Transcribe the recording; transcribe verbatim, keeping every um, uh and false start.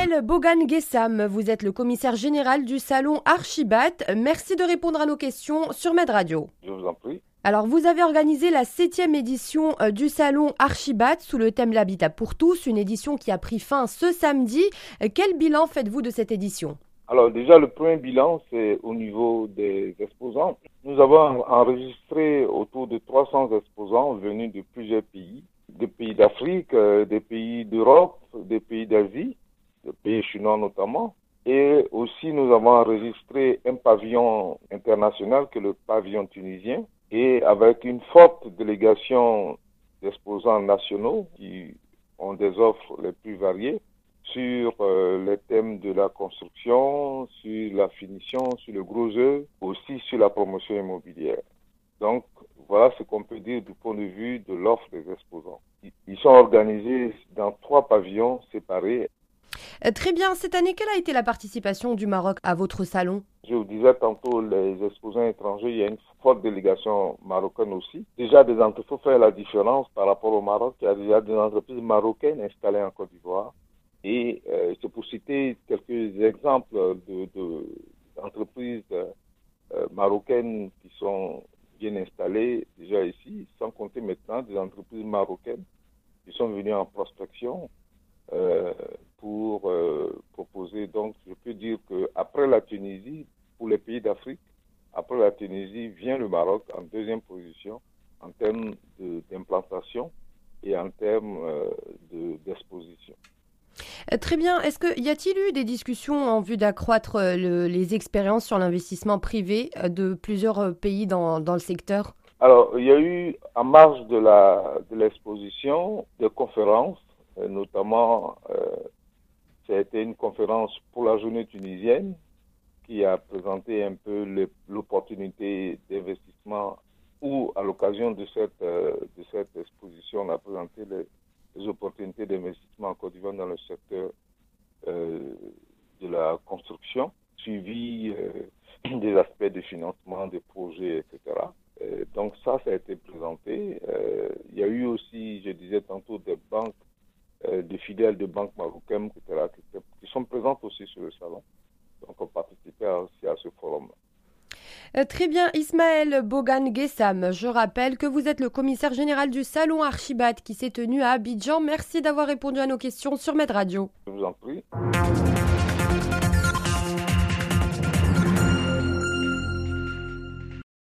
Ismaël Bogan-Guessam, vous êtes le commissaire général du salon Archibat. Merci de répondre à nos questions sur Med Radio. Je vous en prie. Alors, vous avez organisé la septième édition du salon Archibat sous le thème L'habitat pour tous, une édition qui a pris fin ce samedi. Quel bilan faites-vous de cette édition ? Alors déjà, le premier bilan, c'est au niveau des exposants. Nous avons enregistré autour de trois cents exposants venus de plusieurs pays, des pays d'Afrique, des pays d'Europe, des pays d'Asie, des pays chinois notamment. Et aussi, nous avons enregistré un pavillon international que le pavillon tunisien, et avec une forte délégation d'exposants nationaux qui ont des offres les plus variées sur euh, les thèmes de la construction, sur la finition, sur le gros œuvre, aussi sur la promotion immobilière. Donc, voilà ce qu'on peut dire du point de vue de l'offre des exposants. Ils sont organisés dans trois pavillons séparés. Euh, très bien. Cette année, quelle a été la participation du Maroc à votre salon ? Je vous disais tantôt, les exposants étrangers, il y a une forte délégation marocaine aussi. Déjà, des entreprises, il faut faire la différence par rapport au Maroc. Il y a déjà des entreprises marocaines installées en Côte d'Ivoire. Et euh, c'est pour citer quelques exemples de, de, d'entreprises euh, marocaines qui sont bien installées déjà ici, sans compter maintenant des entreprises marocaines qui sont venues en prospection euh, pour euh, proposer. Donc, je peux dire qu'après la Tunisie, pour les pays d'Afrique, après la Tunisie, vient le Maroc en deuxième position en termes de, d'implantation et en termes euh, de, d'exposition. Très bien. Est-ce que y a-t-il eu des discussions en vue d'accroître le, les expériences sur l'investissement privé de plusieurs pays dans, dans le secteur ? Alors, il y a eu, en marge de, la, de l'exposition, des conférences, notamment, euh, ça a été une conférence pour la journée tunisienne qui a présenté un peu le, l'opportunité d'investissement ou, à l'occasion de cette, euh, de cette exposition, on a présenté les les opportunités d'investissement en Côte d'Ivoire dans le secteur euh, de la construction, suivi euh, des aspects de financement, des projets, et cetera. Euh, donc ça, ça a été présenté. Euh, il y a eu aussi, je disais tantôt, des banques, euh, des filiales de banques marocaines, et cetera, qui, qui sont présentes aussi sur le salon. Donc on participait aussi à ce forum-là. Très bien, Ismaël Bogan-Guessam. Je rappelle que vous êtes le commissaire général du salon Archibat qui s'est tenu à Abidjan. Merci d'avoir répondu à nos questions sur Med Radio. Je vous en prie.